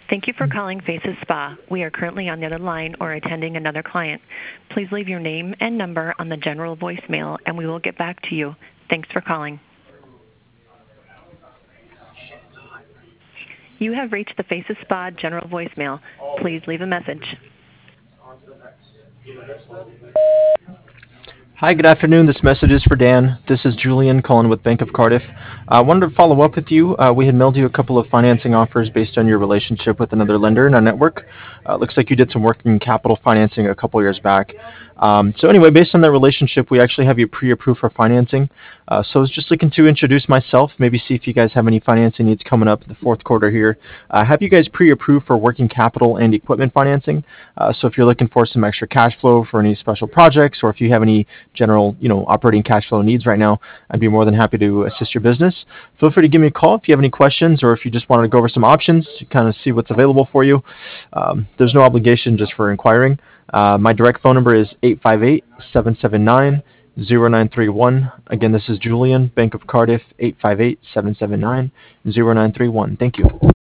Thank you for calling Faces Spa. We are currently on the other line or attending another client. Please leave your name and number on the general voicemail, and we will get back to you. Thanks for calling. You have reached the Faces Spa general voicemail. Please leave a message. Hi, good afternoon. This message is for Dan. This is Julian calling with Bank of Cardiff. I wanted to follow up with you. We had mailed you a couple of financing offers based on your relationship with another lender in our network. Looks like you did some working capital financing a couple years back. So anyway, based on that relationship, we actually have you pre-approved for financing. So I was just looking to introduce myself, maybe see if you guys have any financing needs coming up in the fourth quarter here. Have you guys pre-approved for working capital and equipment financing? So if you're looking for some extra cash flow for any special projects, or if you have any general, operating cash flow needs right now, I'd be more than happy to assist your business. Feel free to give me a call if you have any questions, or if you just wanted to go over some options to kind of see what's available for you. There's no obligation just for inquiring. My direct phone number is 858-779-0931. Again, this is Julian, Bank of Cardiff, 858-779-0931. Thank you.